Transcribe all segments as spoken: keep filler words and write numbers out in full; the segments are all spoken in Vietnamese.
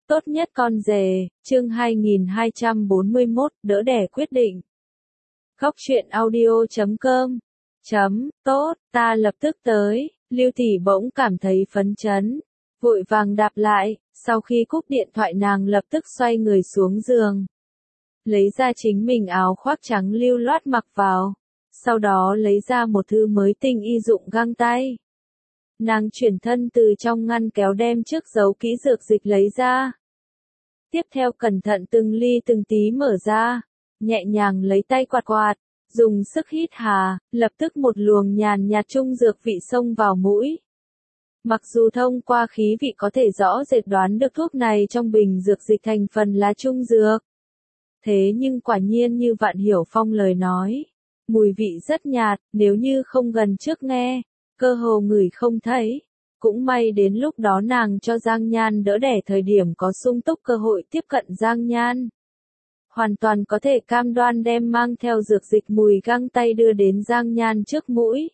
Tốt nhất con rể, chương hai nghìn hai trăm bốn mươi mốt, đỡ đẻ quyết định. Góc truyện audio chấm com. Chấm, tốt, ta lập tức tới, Lưu Tỷ bỗng cảm thấy phấn chấn, vội vàng đáp lại, sau khi cúp điện thoại nàng lập tức xoay người xuống giường. Lấy ra chính mình áo khoác trắng lưu loát mặc vào, sau đó lấy ra một thứ mới tinh y dụng găng tay. Nàng chuyển thân từ trong ngăn kéo đem trước giấu kỹ dược dịch lấy ra. Tiếp theo cẩn thận từng ly từng tí mở ra, nhẹ nhàng lấy tay quạt quạt, dùng sức hít hà, lập tức một luồng nhàn nhạt trung dược vị xông vào mũi. Mặc dù thông qua khí vị có thể rõ rệt đoán được thuốc này trong bình dược dịch thành phần là trung dược. Thế nhưng quả nhiên như Vạn Hiểu Phong lời nói, mùi vị rất nhạt, nếu như không gần trước nghe, cơ hồ ngửi không thấy. Cũng may đến lúc đó nàng cho Giang Nhan đỡ đẻ thời điểm có sung túc cơ hội tiếp cận Giang Nhan. Hoàn toàn có thể cam đoan đem mang theo dược dịch mùi găng tay đưa đến Giang Nhan trước mũi.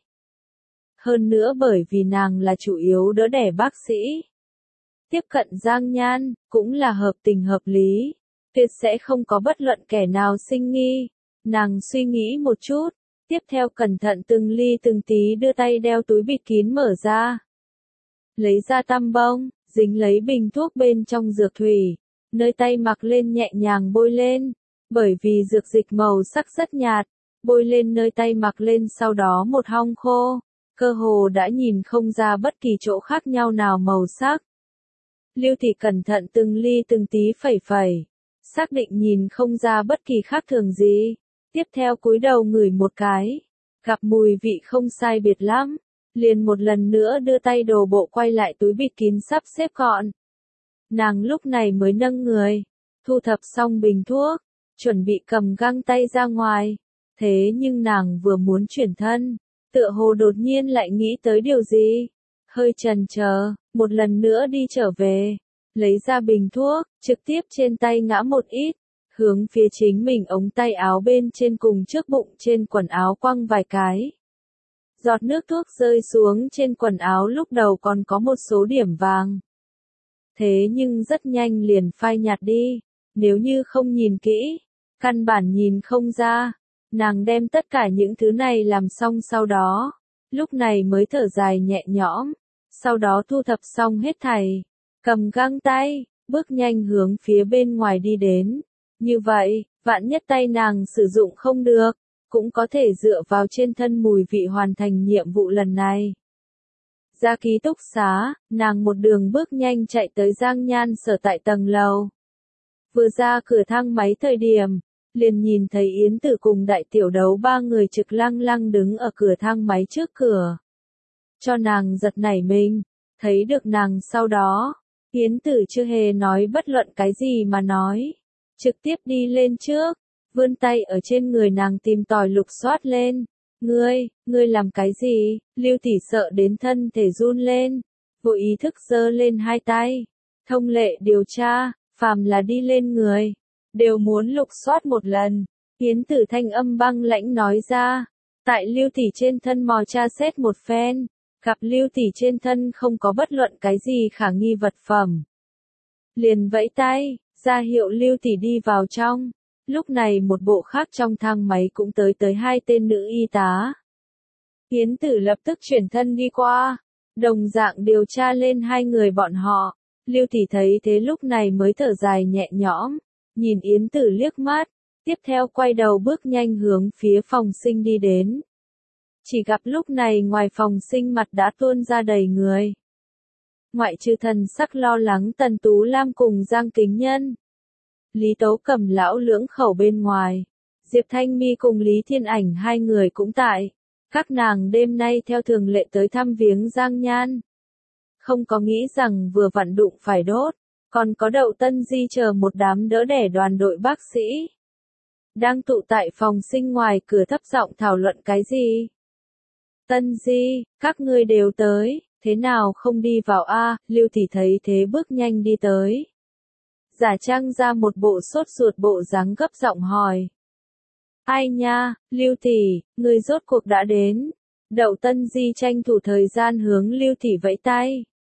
Hơn nữa bởi vì nàng là chủ yếu đỡ đẻ bác sĩ. Tiếp cận Giang Nhan, cũng là hợp tình hợp lý. Tuyệt sẽ không có bất luận kẻ nào sinh nghi. Nàng suy nghĩ một chút, tiếp theo cẩn thận từng ly từng tí đưa tay đeo túi bịt kín mở ra. Lấy ra tăm bông, dính lấy bình thuốc bên trong dược thủy, nơi tay mặc lên nhẹ nhàng bôi lên, bởi vì dược dịch màu sắc rất nhạt, bôi lên nơi tay mặc lên sau đó một hong khô, cơ hồ đã nhìn không ra bất kỳ chỗ khác nhau nào màu sắc. Lưu Thị cẩn thận từng ly từng tí phẩy phẩy, xác định nhìn không ra bất kỳ khác thường gì, tiếp theo cúi đầu ngửi một cái, gặp mùi vị không sai biệt lắm. Liền một lần nữa đưa tay đồ bộ quay lại túi bịt kín sắp xếp gọn. Nàng lúc này mới nâng người, thu thập xong bình thuốc, chuẩn bị cầm găng tay ra ngoài. Thế nhưng nàng vừa muốn chuyển thân, tựa hồ đột nhiên lại nghĩ tới điều gì. Hơi chần chờ, một lần nữa đi trở về, lấy ra bình thuốc, trực tiếp trên tay ngã một ít, hướng phía chính mình ống tay áo bên trên cùng trước bụng trên quần áo quăng vài cái. Giọt nước thuốc rơi xuống trên quần áo lúc đầu còn có một số điểm vàng. Thế nhưng rất nhanh liền phai nhạt đi, nếu như không nhìn kỹ, căn bản nhìn không ra. Nàng đem tất cả những thứ này làm xong sau đó, lúc này mới thở dài nhẹ nhõm, sau đó thu thập xong hết thảy, cầm găng tay, bước nhanh hướng phía bên ngoài đi đến. Như vậy, vạn nhất tay nàng sử dụng không được, cũng có thể dựa vào trên thân mùi vị hoàn thành nhiệm vụ lần này. Ra ký túc xá, nàng một đường bước nhanh chạy tới Giang Nhan sở tại tầng lầu. Vừa ra cửa thang máy thời điểm, liền nhìn thấy Yến Tử cùng Đại Tiểu Đấu ba người trực lăng lăng đứng ở cửa thang máy trước cửa. Cho nàng giật nảy mình, thấy được nàng sau đó, Yến Tử chưa hề nói bất luận cái gì mà nói, trực tiếp đi lên trước. Vươn tay ở trên người nàng tìm tòi lục soát lên. Ngươi, ngươi làm cái gì? Lưu Tỷ sợ đến thân thể run lên, vô ý thức giơ lên hai tay. Thông lệ điều tra, phàm là đi lên người, đều muốn lục soát một lần. Yến Tử thanh âm băng lãnh nói ra. Tại Lưu Tỷ trên thân mò tra xét một phen, gặp Lưu Tỷ trên thân không có bất luận cái gì khả nghi vật phẩm. Liền vẫy tay, ra hiệu Lưu Tỷ đi vào trong. Lúc này một bộ khác trong thang máy cũng tới tới hai tên nữ y tá. Yến Tử lập tức chuyển thân đi qua, đồng dạng điều tra lên hai người bọn họ. Lưu Tỷ thấy thế lúc này mới thở dài nhẹ nhõm, nhìn Yến Tử liếc mắt, tiếp theo quay đầu bước nhanh hướng phía phòng sinh đi đến. Chỉ gặp lúc này ngoài phòng sinh mặt đã tuôn ra đầy người. Ngoại trừ thần sắc lo lắng Tần Tú Lam cùng Giang Kính Nhân, Lý Tố Cầm lão lưỡng khẩu bên ngoài, Diệp Thanh Mi cùng Lý Thiên Ảnh hai người cũng tại. Các nàng đêm nay theo thường lệ tới thăm viếng Giang Nhan. Không có nghĩ rằng vừa vặn đụng phải đốt, còn có Đậu Tân Di chờ một đám đỡ đẻ đoàn đội bác sĩ. Đang tụ tại phòng sinh ngoài cửa thấp giọng thảo luận cái gì? Tân Di, các ngươi đều tới, thế nào không đi vào a? Lưu Thị thấy thế bước nhanh đi tới. Giả trang ra một bộ sốt ruột bộ dáng gấp giọng hỏi. Ai nha, Lưu Tỷ, người rốt cuộc đã đến. Đậu Tân Di tranh thủ thời gian hướng Lưu Tỷ vẫy tay.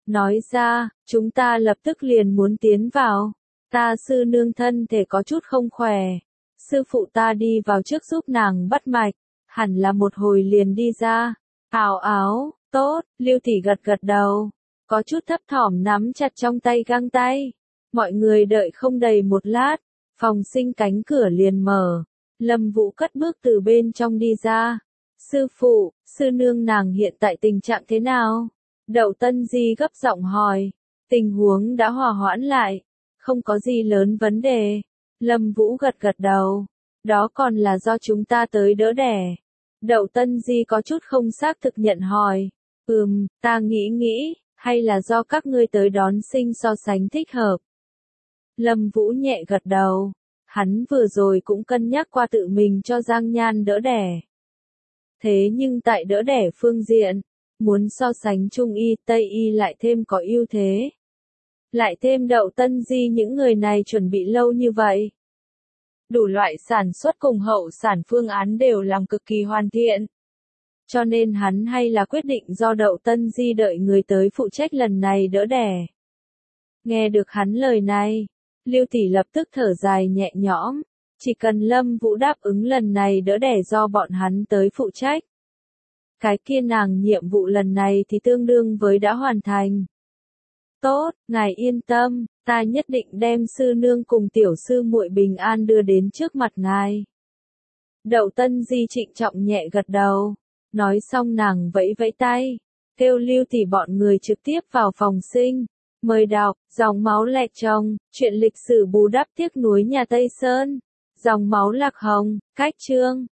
nói ra, chúng ta lập tức liền muốn tiến vào. Ta sư nương thân thể có chút không khỏe. Sư phụ ta đi vào trước giúp nàng bắt mạch, hẳn là một hồi liền đi ra. Ảo áo, tốt, Lưu Tỷ gật gật đầu, có chút thấp thỏm nắm chặt trong tay găng tay. Mọi người đợi không đầy một lát, phòng sinh cánh cửa liền mở. Lâm Vũ cất bước từ bên trong đi ra. Sư phụ, sư nương nàng hiện tại tình trạng thế nào? Đậu Tân Di gấp giọng hỏi. Tình huống đã hòa hoãn lại, không có gì lớn vấn đề. Lâm Vũ gật gật đầu. Đó còn là do chúng ta tới đỡ đẻ. Đậu Tân Di có chút không xác thực nhận hỏi. Ừm, ta nghĩ nghĩ, hay là do các ngươi tới đón sinh so sánh thích hợp. Lâm Vũ nhẹ gật đầu. Hắn vừa rồi cũng cân nhắc qua tự mình cho Giang Nhan đỡ đẻ. Thế nhưng tại đỡ đẻ phương diện, muốn so sánh Trung y, Tây y lại thêm có ưu thế. Lại thêm Đậu Tân Di những người này chuẩn bị lâu như vậy. Đủ loại sản xuất cùng hậu sản phương án đều làm cực kỳ hoàn thiện. Cho nên hắn hay là quyết định do Đậu Tân Di đợi người tới phụ trách lần này đỡ đẻ. Nghe được hắn lời này, Lưu Tỷ lập tức thở dài nhẹ nhõm. Chỉ cần Lâm Vũ đáp ứng lần này đỡ đẻ do bọn hắn tới phụ trách. Cái kia nàng nhiệm vụ lần này thì tương đương với đã hoàn thành. Tốt, ngài yên tâm, ta nhất định đem sư nương cùng tiểu sư muội bình an đưa đến trước mặt ngài. Đậu Tân Di trịnh trọng nhẹ gật đầu, nói xong nàng vẫy vẫy tay, kêu Lưu Tỷ bọn người trực tiếp vào phòng sinh, mời đọc, dòng máu lẹt chồng, chuyện lịch sử bù đắp tiếc núi nhà Tây Sơn, dòng máu lạc hồng, cách chương.